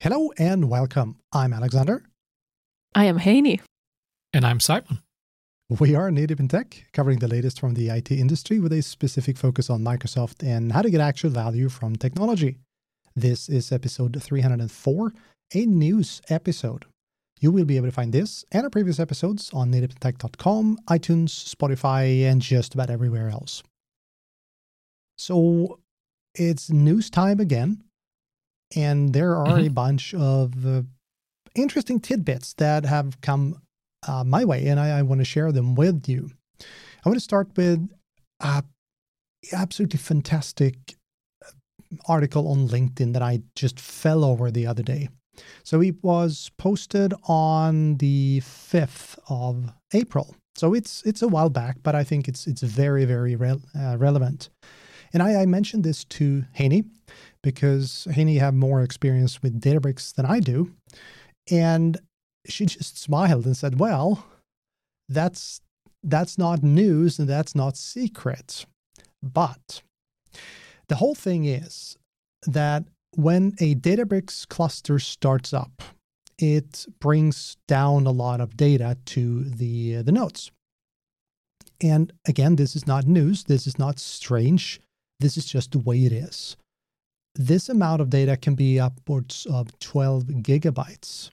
Hello and welcome. I'm Alexander. I am Heini. And I'm Simon. We are Native in Tech, covering the latest from the IT industry with a specific focus on Microsoft and how to get actual value from technology. This is episode 304, a news episode. You will be able to find this and our previous episodes on nativeinTech.com, iTunes, Spotify, and just about everywhere else. So it's news time again. And there are a bunch of interesting tidbits that have come my way, and I want to share them with you. I want to start with an absolutely fantastic article on LinkedIn that I just fell over the other day. So it was posted on the 5th of April. So it's a while back, but I think it's very, very relevant. And I mentioned this to Heini, because Heini have more experience with Databricks than I do. And she just smiled and said, well, that's not news and that's not secret. But the whole thing is that when a Databricks cluster starts up, it brings down a lot of data to the nodes. And again, this is not news. This is not strange. This is just the way it is. This amount of data can be upwards of 12 gigabytes.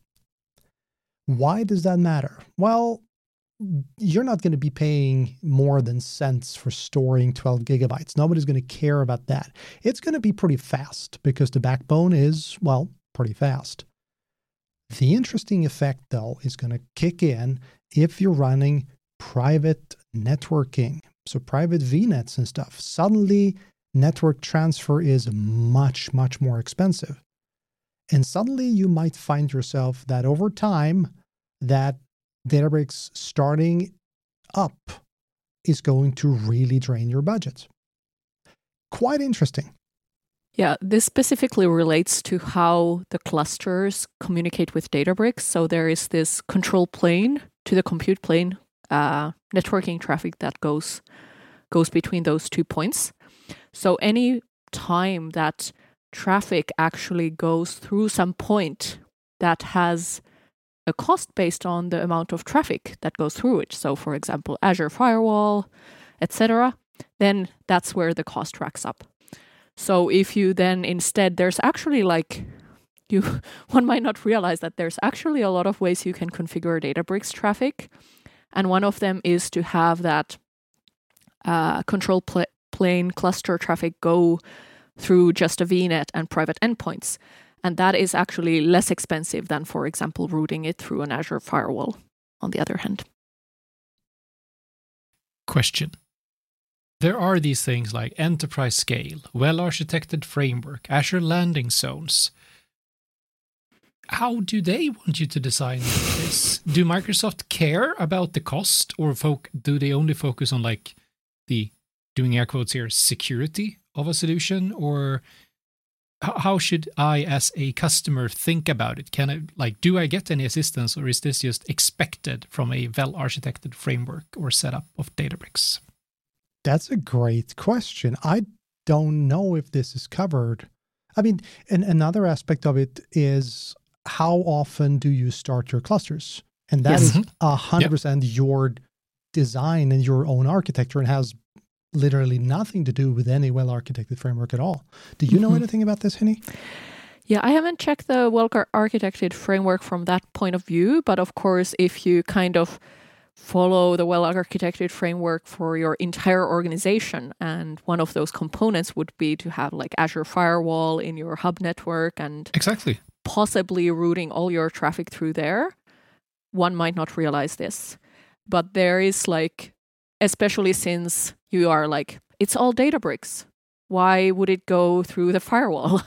Why does that matter? Well, you're not going to be paying more than cents for storing 12 gigabytes. Nobody's going to care about that. It's going to be pretty fast because the backbone is, well, pretty fast. The interesting effect, though, is going to kick in if you're running private networking. So private VNets and stuff. Suddenly, network transfer is much, much more expensive. And suddenly you might find yourself that over time, that Databricks starting up is going to really drain your budget. Quite interesting. Yeah, this specifically relates to how the clusters communicate with Databricks. So there is this control plane to the compute plane, networking traffic that goes between those 2 points. So any time that traffic actually goes through some point that has a cost based on the amount of traffic that goes through it, so for example, Azure Firewall, etc., then that's where the cost racks up. So if you then instead, there's actually one might not realize that there's actually a lot of ways you can configure Databricks traffic. And one of them is to have that control plane cluster traffic go through just a VNet and private endpoints. And that is actually less expensive than, for example, routing it through an Azure firewall, on the other hand. Question. There are these things like enterprise scale, well-architected framework, Azure landing zones. How do they want you to design this? Do Microsoft care about the cost, or do they only focus on the, doing air quotes here, security of a solution? Or how should I, as a customer, think about it? Do I get any assistance, or is this just expected from a well-architected framework or setup of Databricks? That's a great question. I don't know if this is covered. I mean, and another aspect of it is how often do you start your clusters? And that is 100% your design and your own architecture, and has literally nothing to do with any well-architected framework at all. Do you know anything about this, Heini? Yeah, I haven't checked the well-architected framework from that point of view, but of course, if you kind of follow the well-architected framework for your entire organization, and one of those components would be to have Azure Firewall in your hub network and exactly possibly routing all your traffic through there, one might not realize this. But there is especially since you are it's all Databricks. Why would it go through the firewall?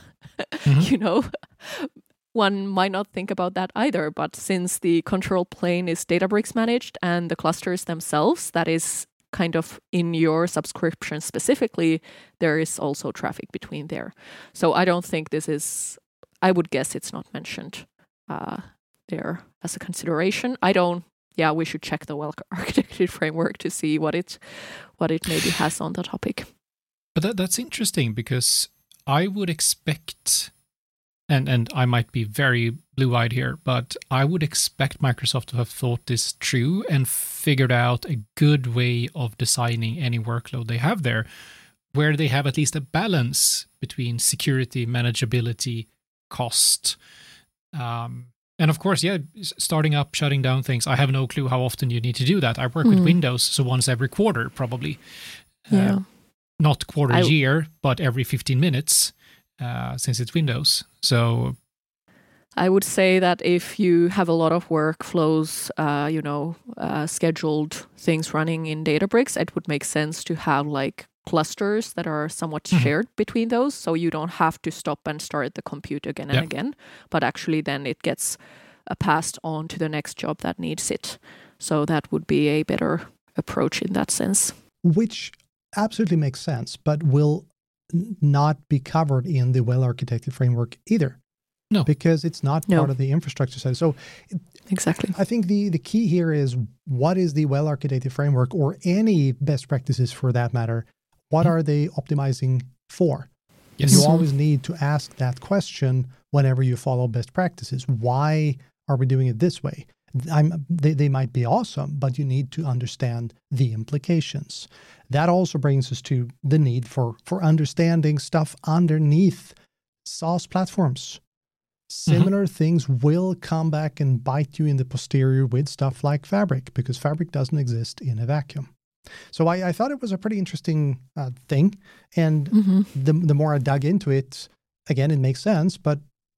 One might not think about that either. But since the control plane is Databricks managed and the clusters themselves, that is kind of in your subscription specifically, there is also traffic between there. So I don't think I would guess it's not mentioned there as a consideration. We should check the well-architected framework to see what it maybe has on the topic. But that's interesting, because I would expect and I might be very blue-eyed here, but I would expect Microsoft to have thought this through and figured out a good way of designing any workload they have there, where they have at least a balance between security, manageability, cost. And of course, starting up, shutting down things, I have no clue how often you need to do that. I work with Windows, so once every quarter, probably. Not quarter year, but every 15 minutes, since it's Windows. So I would say that if you have a lot of workflows, scheduled things running in Databricks, it would make sense to have like clusters that are somewhat shared between those, so you don't have to stop and start the compute again and again, but actually then it gets passed on to the next job that needs it. So that would be a better approach in that sense. Which absolutely makes sense, but will not be covered in the well-architected framework either. No. Because it's not part of the infrastructure side. So exactly. I think the key here is, what is the well-architected framework, or any best practices for that matter? What are they optimizing for? Yes. You always need to ask that question whenever you follow best practices. Why are we doing it this way? They might be awesome, but you need to understand the implications. That also brings us to the need for understanding stuff underneath SaaS platforms. Similar things will come back and bite you in the posterior with stuff like Fabric, because Fabric doesn't exist in a vacuum. So I thought it was a pretty interesting thing. And the more I dug into it, again, it makes sense. But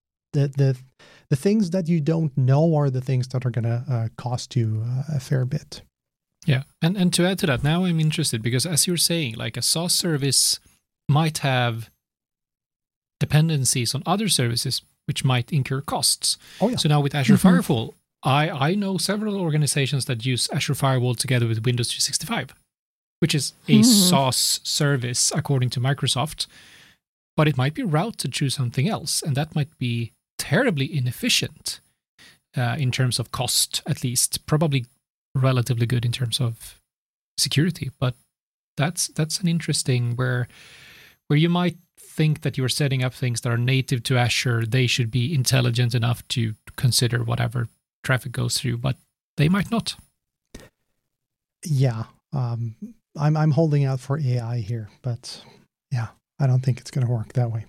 the things that you don't know are the things that are going to cost you a fair bit. Yeah. And to add to that, now I'm interested, because as you're saying, like a SaaS service might have dependencies on other services which might incur costs. Oh, yeah. So now with Azure Firewall, I know several organizations that use Azure Firewall together with Windows 365, which is a SaaS service according to Microsoft, but it might be routed to something else, and that might be terribly inefficient in terms of cost, at least. Probably relatively good in terms of security, but that's an interesting where you might think that you're setting up things that are native to Azure. They should be intelligent enough to consider whatever traffic goes through, but they might not. Yeah, I'm holding out for AI here, but yeah, I don't think it's going to work that way.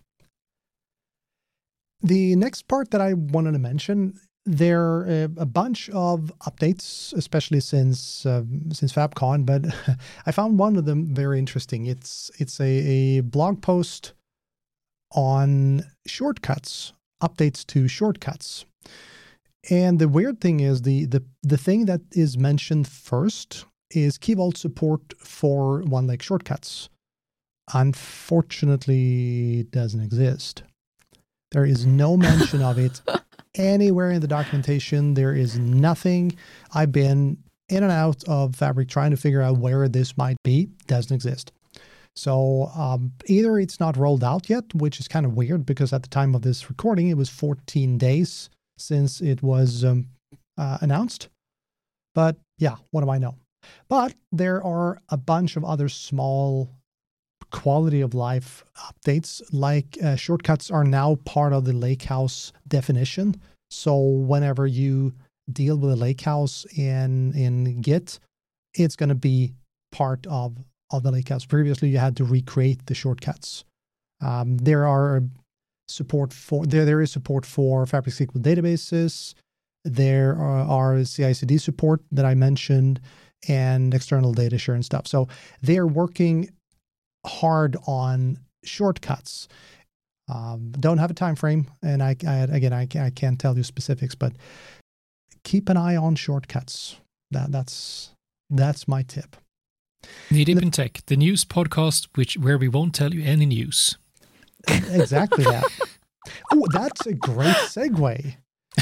The next part that I wanted to mention, there are a bunch of updates, especially since FabCon, but I found one of them very interesting. It's a blog post on shortcuts, updates to shortcuts. And the weird thing is the thing that is mentioned first is Key Vault support for OneLake shortcuts. Unfortunately, it doesn't exist. There is no mention of it anywhere in the documentation. There is nothing. I've been in and out of Fabric trying to figure out where this might be. Doesn't exist. So either it's not rolled out yet, which is kind of weird, because at the time of this recording, it was 14 days since it was announced. But yeah, what do I know? But there are a bunch of other small quality of life updates, like shortcuts are now part of the Lakehouse definition. So whenever you deal with a Lakehouse in Git, it's going to be part of the Lakehouse. Previously, you had to recreate the shortcuts. There is support for Fabric SQL databases. There are CI/CD support that I mentioned, and external data share and stuff. So they're working hard on shortcuts. Don't have a time frame, and I can't tell you specifics, but keep an eye on shortcuts. That's my tip. Knee-Deep in Tech, the news podcast where we won't tell you any news. Exactly that. Oh, that's a great segue.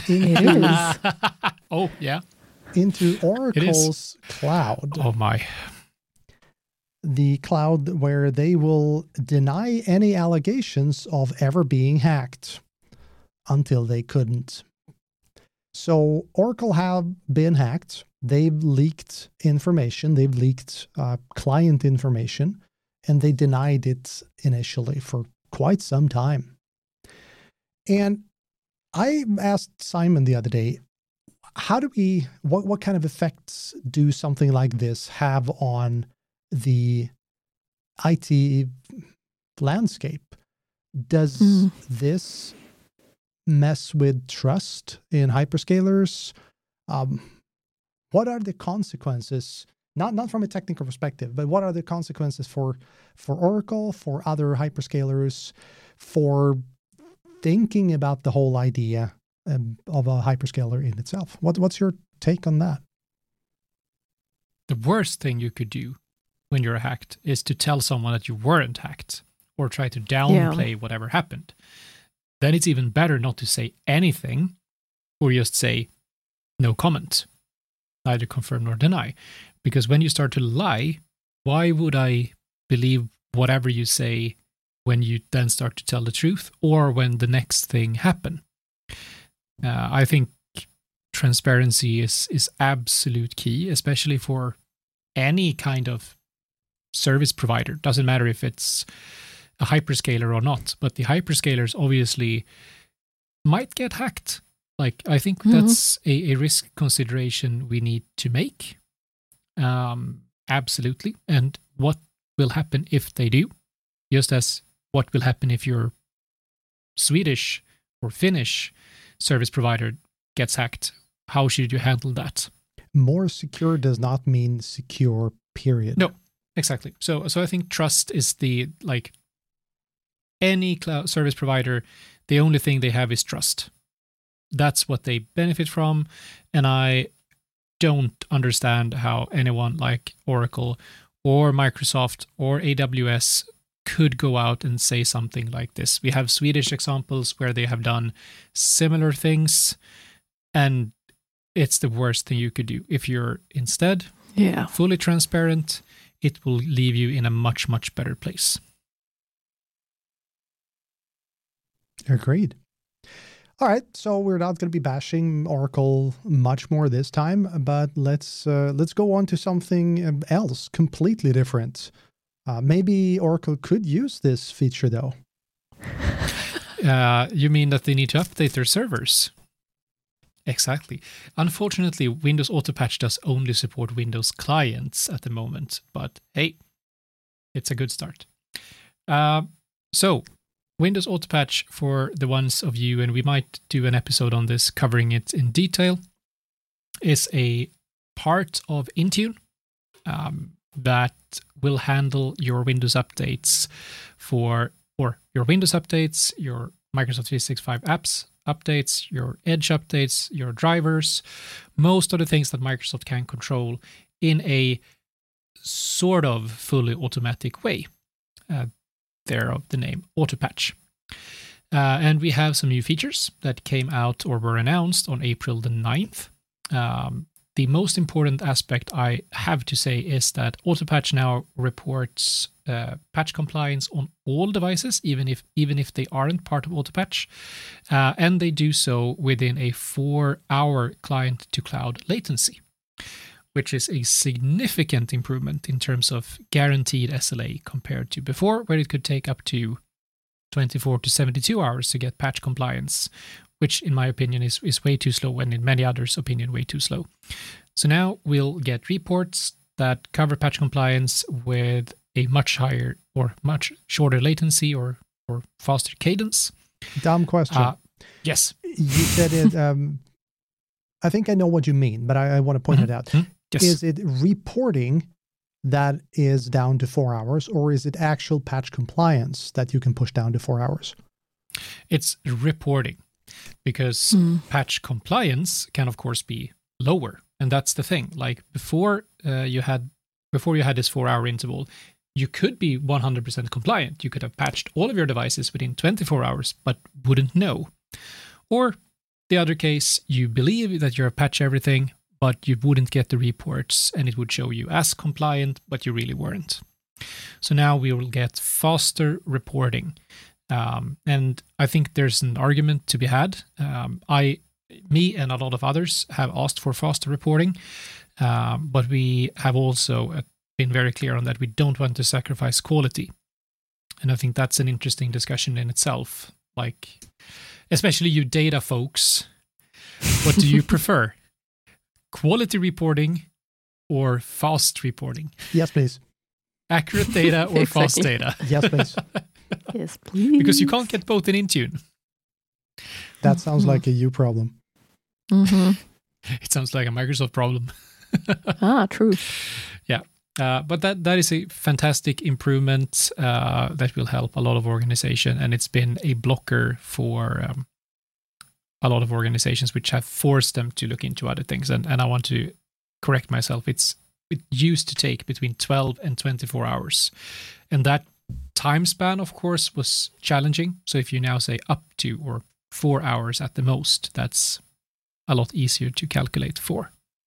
Oh, yeah. Into Oracle's cloud. Oh, my. The cloud where they will deny any allegations of ever being hacked until they couldn't. So Oracle have been hacked. They've leaked information. They've leaked client information, and they denied it initially for quite some time. And I asked Simon the other day, what kind of effects do something like this have on the IT landscape? Does this mess with trust in hyperscalers? What are the consequences? Not from a technical perspective, but what are the consequences for Oracle, for other hyperscalers, for thinking about the whole idea of a hyperscaler in itself? What's your take on that? The worst thing you could do when you're hacked is to tell someone that you weren't hacked or try to downplay whatever happened. Then it's even better not to say anything or just say no comment, neither confirm nor deny. Because when you start to lie, why would I believe whatever you say when you then start to tell the truth or when the next thing happen? I think transparency is absolute key, especially for any kind of service provider. Doesn't matter if it's a hyperscaler or not, but the hyperscalers obviously might get hacked. Like, I think that's a risk consideration we need to make. Absolutely. And what will happen if they do? Just as what will happen if your Swedish or Finnish service provider gets hacked? How should you handle that? More secure does not mean secure, period. No, exactly. So I think trust is any cloud service provider, the only thing they have is trust. That's what they benefit from. And I don't understand how anyone like Oracle or Microsoft or AWS could go out and say something like this. We have Swedish examples where they have done similar things, and it's the worst thing you could do. If you're instead fully transparent, it will leave you in a much, much better place. Agreed. All right, so we're not going to be bashing Oracle much more this time, but let's go on to something else, completely different. Maybe Oracle could use this feature, though. You mean that they need to update their servers? Exactly. Unfortunately, Windows Autopatch does only support Windows clients at the moment, but hey, it's a good start. So, Windows Autopatch, for the ones of you, and we might do an episode on this covering it in detail, is a part of Intune that will handle your Windows updates your Windows updates, your Microsoft 365 apps updates, your Edge updates, your drivers, most of the things that Microsoft can control in a sort of fully automatic way. Thereof the name Autopatch. And we have some new features that came out or were announced on April the 9th. The most important aspect I have to say is that Autopatch now reports patch compliance on all devices, even if they aren't part of Autopatch, and they do so within a 4-hour client-to-cloud latency, which is a significant improvement in terms of guaranteed SLA compared to before, where it could take up to 24 to 72 hours to get patch compliance, which in my opinion is way too slow, and in many others' opinion, way too slow. So now we'll get reports that cover patch compliance with a much higher or much shorter latency or faster cadence. Dumb question. Yes. You said it, I think I know what you mean, but I want to point it out. Yes. Is it reporting that is down to 4 hours, or is it actual patch compliance that you can push down to 4 hours? It's reporting, because patch compliance can of course be lower, and that's the thing. Like before you had this 4-hour interval, you could be 100% compliant. You could have patched all of your devices within 24 hours, but wouldn't know. Or the other case, you believe that you have patched everything, but you wouldn't get the reports, and it would show you as compliant, but you really weren't. So now we will get faster reporting. And I think there's an argument to be had. Me and a lot of others have asked for faster reporting, but we have also been very clear on that we don't want to sacrifice quality. And I think that's an interesting discussion in itself. Like, especially you data folks, what do you prefer? Quality reporting or fast reporting? Yes, please. Accurate data or fast Exactly. data? Yes, please. Yes, please. Because you can't get both in Intune. That sounds like a you problem. Mhm. It sounds like a Microsoft problem. True. But that is a fantastic improvement that will help a lot of organization, and it's been a blocker for a lot of organizations, which have forced them to look into other things. And I want to correct myself. It used to take between 12 and 24 hours, and that time span, of course, was challenging. So if you now say up to or 4 hours at the most, that's a lot easier to calculate for.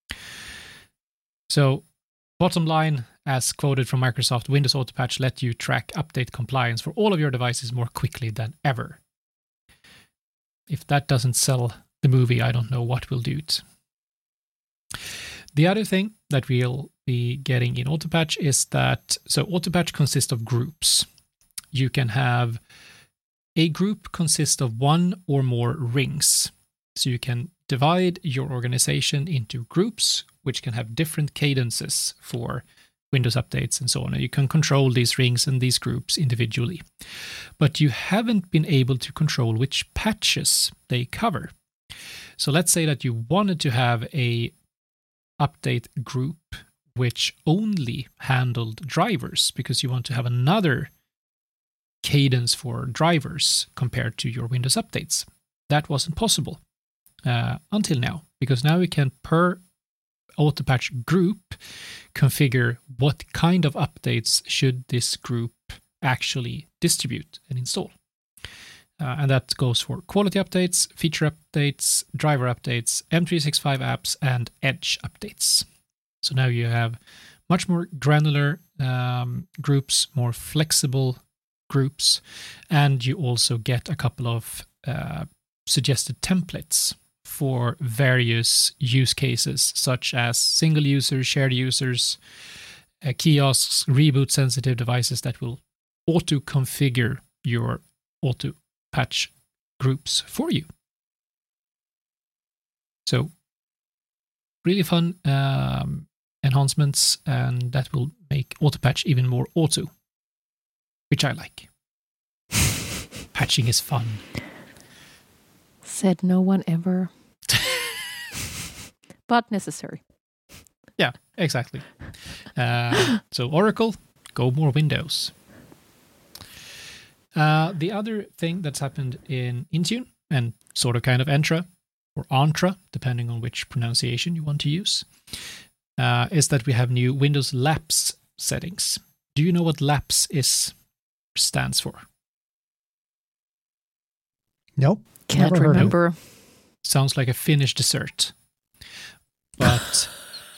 So bottom line, as quoted from Microsoft, Windows Autopatch let you track update compliance for all of your devices more quickly than ever. If that doesn't sell the movie, I don't know what will do it. The other thing that we'll be getting in Autopatch is that, so Autopatch consists of groups. You can have a group consist of one or more rings. So you can divide your organization into groups, which can have different cadences for Windows updates and so on. And you can control these rings and these groups individually. But you haven't been able to control which patches they cover. So let's say that you wanted to have a update group which only handled drivers because you want to have another cadence for drivers compared to your Windows updates. That wasn't possible until now, because now we can, per Autopatch group, configure what kind of updates should this group actually distribute and install. And that goes for quality updates, feature updates, driver updates, M365 apps, and Edge updates. So now you have much more granular groups, more flexible groups, and you also get a couple of suggested templates for various use cases, such as single users, shared users, kiosks, reboot-sensitive devices that will auto-configure your Autopatch groups for you. So, really fun enhancements, and that will make Autopatch even more auto, which I like. Patching is fun. Said no one ever. But necessary. Yeah, exactly. So Oracle, go more Windows. The other thing that's happened in Intune, and sort of kind of Entra, or Entra, depending on which pronunciation you want to use, is that we have new Windows Lapse settings. Do you know what Lapse stands for? Nope. Can't Never heard of it. remember. Sounds like a Finnish dessert. But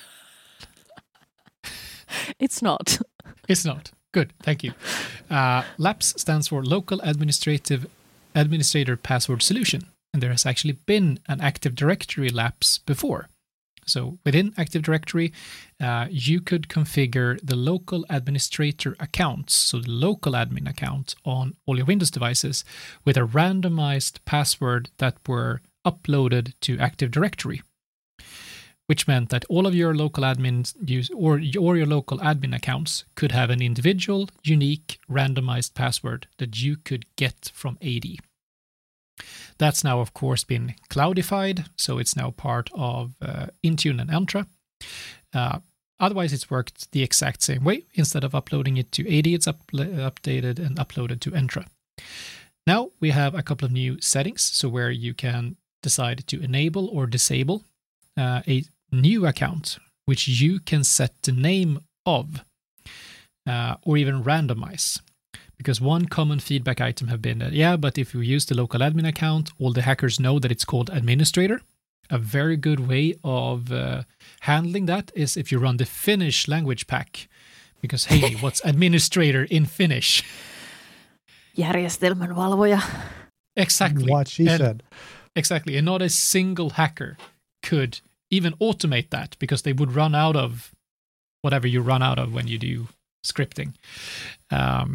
It's not. it's not. Good, thank you. LAPS stands for Local Administrator Password Solution, and there has actually been an Active Directory LAPS before. So within Active Directory, you could configure the local administrator accounts, so the local admin account on all your Windows devices, with a randomized password that were uploaded to Active Directory, which meant that all of your local admins or your local admin accounts could have an individual, unique, randomized password that you could get from AD. That's now, of course, been cloudified, so it's now part of Intune and Entra. Otherwise, it's worked the exact same way. Instead of uploading it to AD, it's updated and uploaded to Entra. Now we have a couple of new settings, so where you can decide to enable or disable a new account, which you can set the name of, or even randomize. Because one common feedback item have been that, but if you use the local admin account, all the hackers know that it's called administrator. A very good way of handling that is if you run the Finnish language pack. Because, hey, what's administrator in Finnish? Järjestelmän valvoja. Exactly. What she said. Exactly. And not a single hacker could even automate that, because they would run out of whatever you run out of when you do scripting.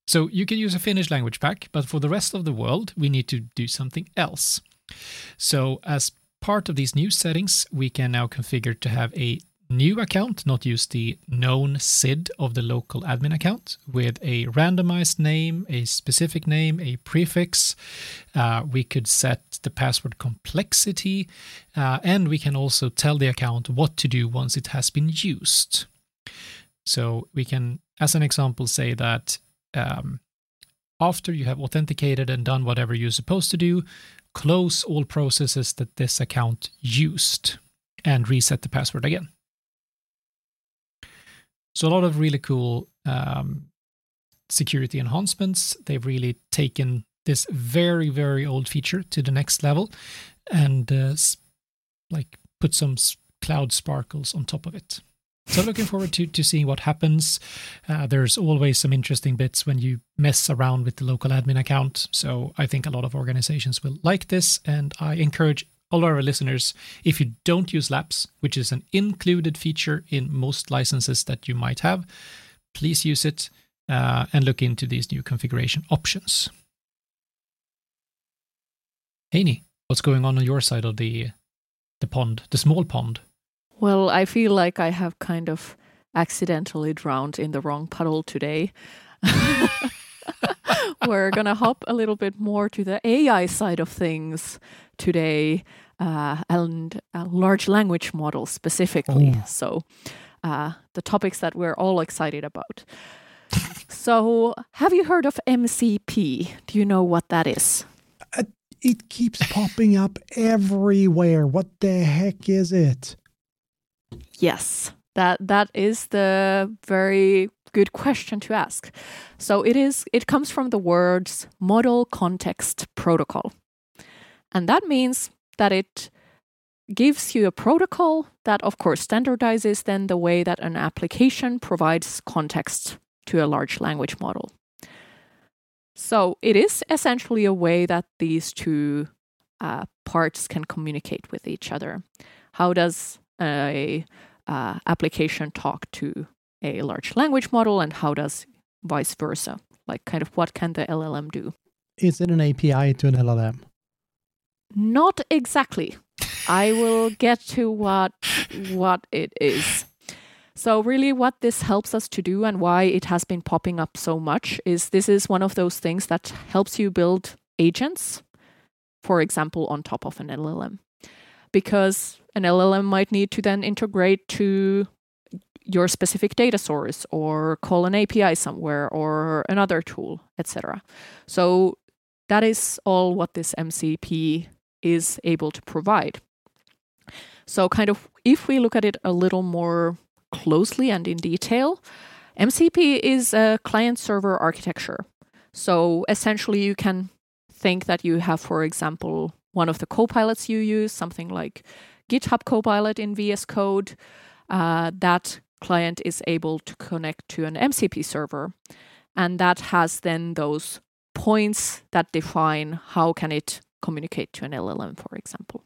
So you can use a Finnish language pack, but for the rest of the world, we need to do something else. So as part of these new settings, we can now configure to have a new account, not use the known SID of the local admin account, with a randomized name, a specific name, a prefix. We could set the password complexity, and we can also tell the account what to do once it has been used. So we can, as an example, say that after you have authenticated and done whatever you're supposed to do, close all processes that this account used and reset the password again. So a lot of really cool security enhancements. They've really taken this very, very old feature to the next level and put some cloud sparkles on top of it. So looking forward to seeing what happens. There's always some interesting bits when you mess around with the local admin account. So I think a lot of organizations will like this, and I encourage all our listeners, if you don't use Laps, which is an included feature in most licenses that you might have, please use it and look into these new configuration options. Heini, what's going on your side of the pond, the small pond? Well, I feel like I have kind of accidentally drowned in the wrong puddle today. We're going to hop a little bit more to the AI side of things today, and large language models specifically. Oh. So the topics that we're all excited about. So have you heard of MCP? Do you know what that is? It keeps popping up everywhere. What the heck is it? Yes, that is the very good question to ask. So it comes from the words Model Context Protocol. And that means that it gives you a protocol that, of course, standardizes then the way that an application provides context to a large language model. So it is essentially a way that these two parts can communicate with each other. How does a application talk to a large language model, and how does vice versa? Like, kind of, what can the LLM do? Is it an API to an LLM? Not exactly. I will get to what it is. So really what this helps us to do, and why it has been popping up so much, is this is one of those things that helps you build agents, for example, on top of an LLM. Because an LLM might need to then integrate to your specific data source, or call an API somewhere, or another tool, etc. So that is all what this MCP is able to provide. So kind of, if we look at it a little more closely and in detail, MCP is a client-server architecture. So essentially you can think that you have, for example, one of the copilots you use, something like GitHub Copilot in VS Code. That client is able to connect to an MCP server, and that has then those points that define how can it communicate to an LLM, for example.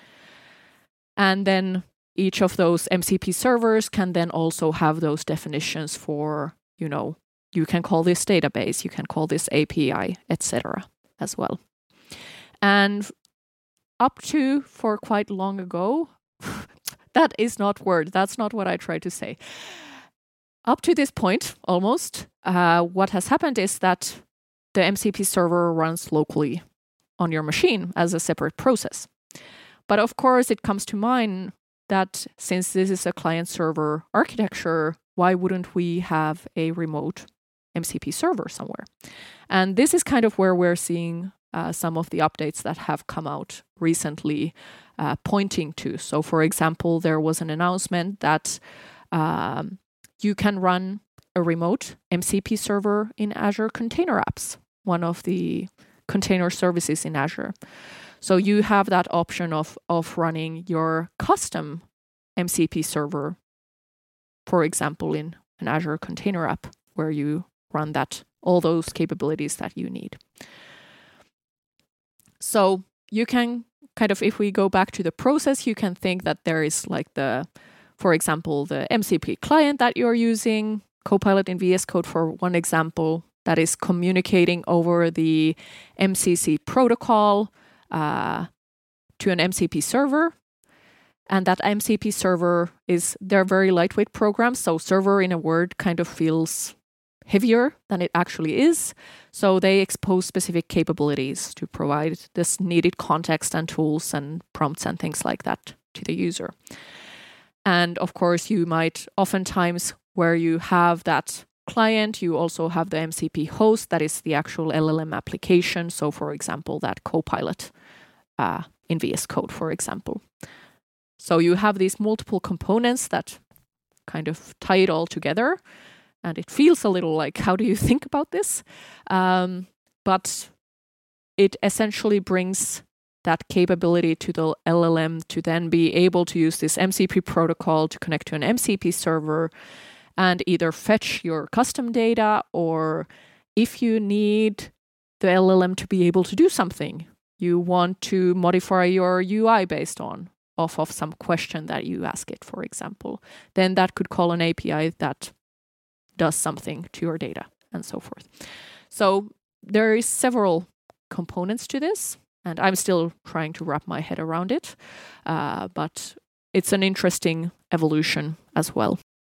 And then each of those MCP servers can then also have those definitions for, you can call this database, you can call this API, etc. as well. And up to, for quite long ago, that is not word, that's not what I tried to say. Up to this point, almost, what has happened is that the MCP server runs locally on your machine as a separate process. But of course, it comes to mind that since this is a client-server architecture, why wouldn't we have a remote MCP server somewhere? And this is kind of where we're seeing some of the updates that have come out recently pointing to. So for example, there was an announcement that you can run a remote MCP server in Azure Container Apps, one of the container services in Azure. So you have that option of running your custom MCP server, for example, in an Azure Container App, where you run all those capabilities that you need. So you can kind of, if we go back to the process, you can think that there is like for example, the MCP client that you're using, Copilot in VS Code for one example. that is communicating over the MCC protocol to an MCP server. And that MCP server they're very lightweight programs. So server in a word kind of feels heavier than it actually is. So they expose specific capabilities to provide this needed context and tools and prompts and things like that to the user. And of course, you might oftentimes where you have that client, you also have the MCP host that is the actual LLM application. So for example, that Copilot in VS Code, for example. So you have these multiple components that kind of tie it all together. And it feels a little like, how do you think about this? But it essentially brings that capability to the LLM to then be able to use this MCP protocol to connect to an MCP server and either fetch your custom data, or if you need the LLM to be able to do something, you want to modify your UI based off of some question that you ask it, for example, then that could call an API that does something to your data and so forth. So there is several components to this, and I'm still trying to wrap my head around it, but it's an interesting evolution as well.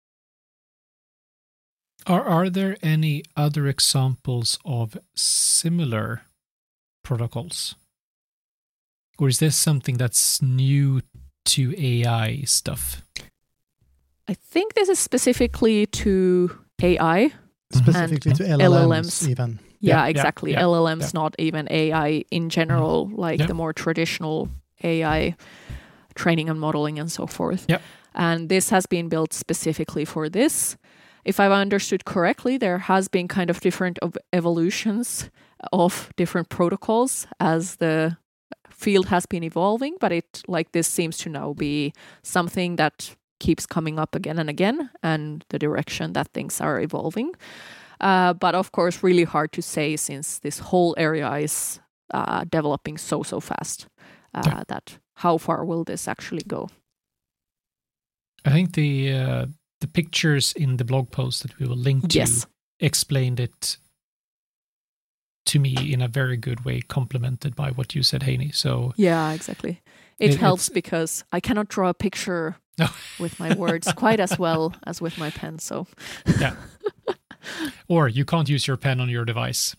Are there any other examples of similar protocols? Or is this something that's new to AI stuff? I think this is specifically to AI. Specifically to LLMs even. Yeah, exactly. Yeah. LLMs, not even AI in general, like the more traditional AI training and modeling and so forth. Yep. And this has been built specifically for this. If I've understood correctly, there has been kind of different evolutions of different protocols as the field has been evolving, but this seems to now be something that keeps coming up again and again, and the direction that things are evolving. But of course, really hard to say since this whole area is developing so fast that how far will this actually go? I think the pictures in the blog post that we will link to explained it to me in a very good way, complemented by what you said, Heini. So yeah, exactly. It helps because I cannot draw a picture with my words quite as well as with my pen. So yeah, or you can't use your pen on your device.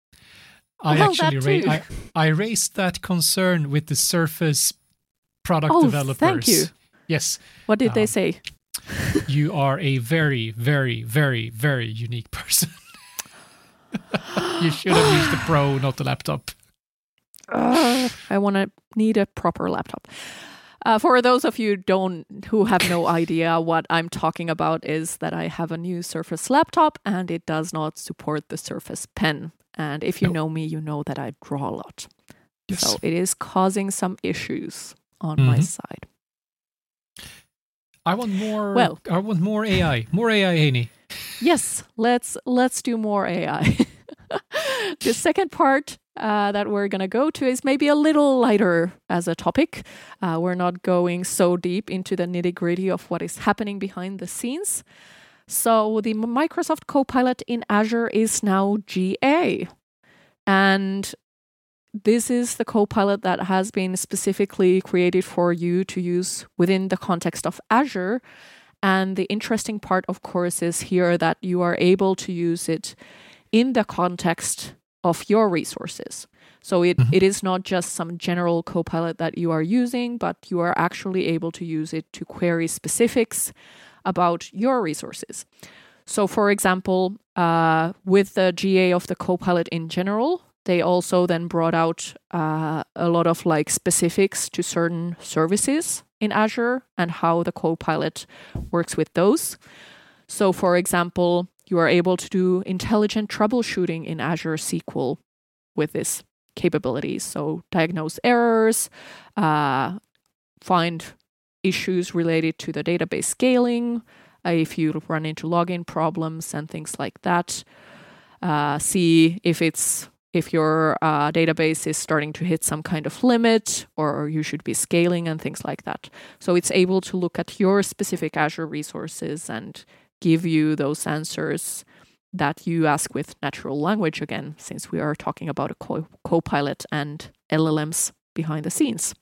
I raised that concern with the Surface product developers. Thank you. Yes. What did they say? You are a very, very, very, very unique person. You should have used the Pro, not the laptop. I need a proper laptop. For those of you who have no idea what I'm talking about, is that I have a new Surface laptop and it does not support the Surface Pen. And if you know me, you know that I draw a lot. Yes. So it is causing some issues on my side. I want more. Well, I want more AI. More AI, Heini. Yes, let's do more AI. The second part that we're going to go to is maybe a little lighter as a topic. We're not going so deep into the nitty-gritty of what is happening behind the scenes. So the Microsoft Copilot in Azure is now GA. And this is the Copilot that has been specifically created for you to use within the context of Azure. And the interesting part, of course, is here that you are able to use it in the context of your resources. So it is not just some general Copilot that you are using, but you are actually able to use it to query specifics about your resources. So for example, with the GA of the Copilot in general, they also then brought out a lot of specifics to certain services in Azure and how the Copilot works with those. So for example, you are able to do intelligent troubleshooting in Azure SQL with this capability. So diagnose errors, find issues related to the database scaling, if you run into login problems and things like that. See if your database is starting to hit some kind of limit, or you should be scaling and things like that. So it's able to look at your specific Azure resources and give you those answers that you ask with natural language again, since we are talking about a Copilot and LLMs behind the scenes.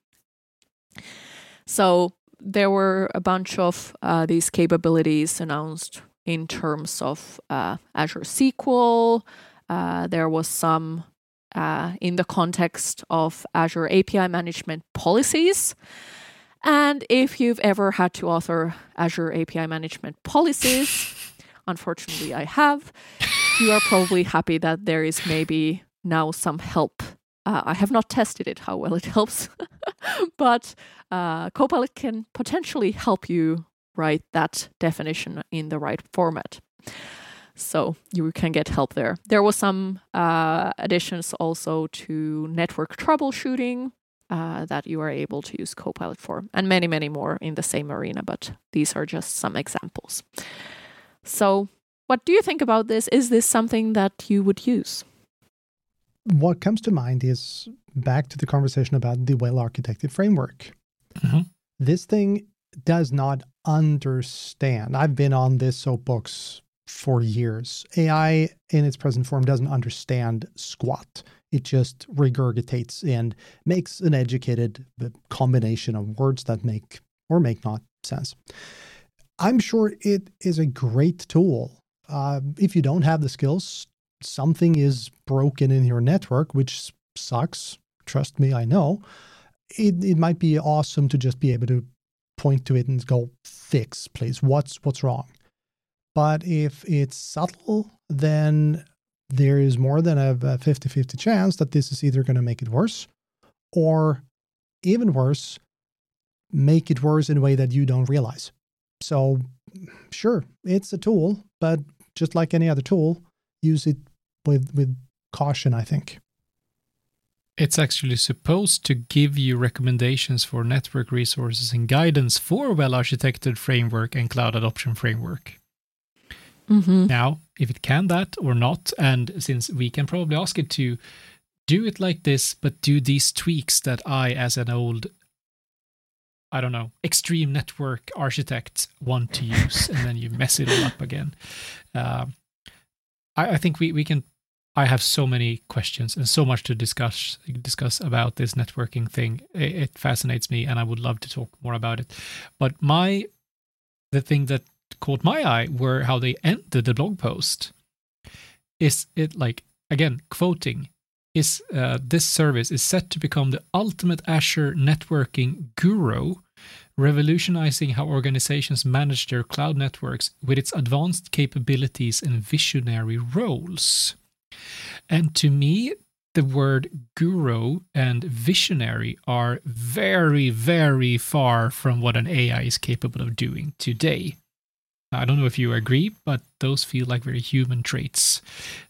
So there were a bunch of these capabilities announced in terms of Azure SQL. There was some in the context of Azure API management policies. And if you've ever had to author Azure API management policies, unfortunately I have, you are probably happy that there is maybe now some help. I have not tested it, how well it helps, but Copilot can potentially help you write that definition in the right format. So you can get help there. There was some additions also to network troubleshooting that you are able to use Copilot for, and many, many more in the same arena, but these are just some examples. So what do you think about this? Is this something that you would use? What comes to mind is back to the conversation about the well-architected framework. Mm-hmm. This thing does not understand. I've been on this soapbox for years. AI in its present form doesn't understand squat. It just regurgitates and makes an educated combination of words that make or make not sense. I'm sure it is a great tool. If you don't have the skills, something is broken in your network, which sucks. Trust me, I know. It might be awesome to just be able to point to it and go, fix, please. What's wrong? But if it's subtle, then there is more than a 50-50 chance that this is either going to make it worse or, even worse, make it worse in a way that you don't realize. So, sure, it's a tool, but just like any other tool, use it with caution, I think. It's actually supposed to give you recommendations for network resources and guidance for well-architected framework and cloud adoption framework. Mm-hmm. Now, if it can that or not, and since we can probably ask it to do it like this, but do these tweaks that I, as an old, I don't know, extreme network architect want to use, and then you mess it all up again. I think we can. I have so many questions and so much to discuss about this networking thing. It fascinates me, and I would love to talk more about it. But the thing that caught my eye were how they ended the blog post. Is it like, again, quoting, is this service is set to become the ultimate Azure networking guru, revolutionizing how organizations manage their cloud networks with its advanced capabilities and visionary roles. And to me, the word guru and visionary are very, very far from what an AI is capable of doing today. I don't know if you agree, but those feel like very human traits.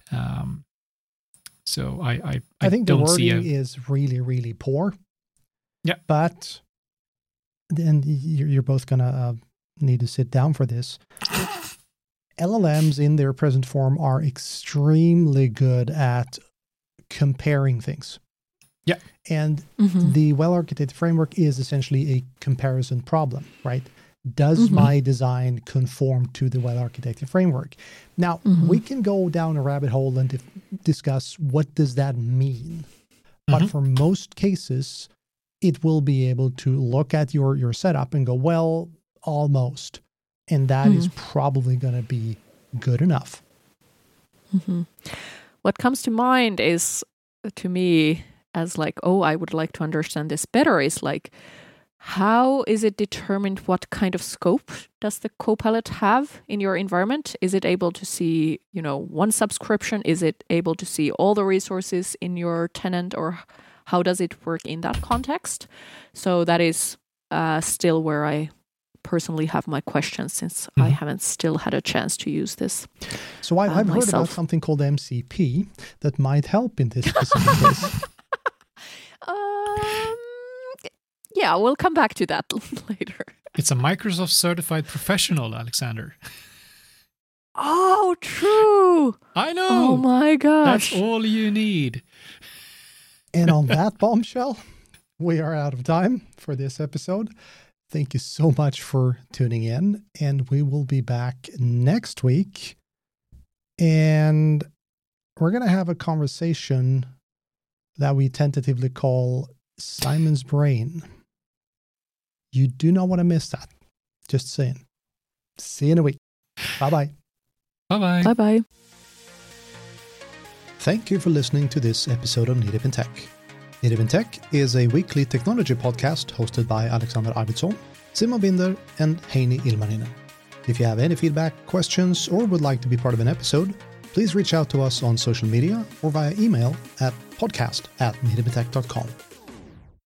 So I think don't the see wording is really, really poor. Yeah. But then you're both going to need to sit down for this. LLMs in their present form are extremely good at comparing things. Yeah. And the well-architected framework is essentially a comparison problem, right? Does my design conform to the well-architected framework? Now, we can go down a rabbit hole and discuss what does that mean. But for most cases, it will be able to look at your setup and go, well, almost. And that is probably going to be good enough. What comes to mind is, to me, as like, oh, I would like to understand this better, is like, how is it determined what kind of scope does the Copilot have in your environment? Is it able to see, one subscription? Is it able to see all the resources in your tenant, or how does it work in that context? So that is still where I personally have my questions, since I haven't still had a chance to use this. So I've heard about something called MCP that might help in this specific case. Yeah, we'll come back to that later. It's a Microsoft certified professional, Alexander. Oh, true. I know. Oh my gosh. That's all you need. And on that bombshell, we are out of time for this episode. Thank you so much for tuning in, and we will be back next week And we're going to have a conversation that we tentatively call Simon's Brain. You do not want to miss that. Just saying. See you in a week. Bye-bye. Bye-bye. Bye-bye. Thank you for listening to this episode of Native in Tech. Native in Tech is a weekly technology podcast hosted by Alexander Arvidsson, Simon Binder, and Heini Ilmarinen. If you have any feedback, questions, or would like to be part of an episode, please reach out to us on social media or via email at podcast@nativeintech.com.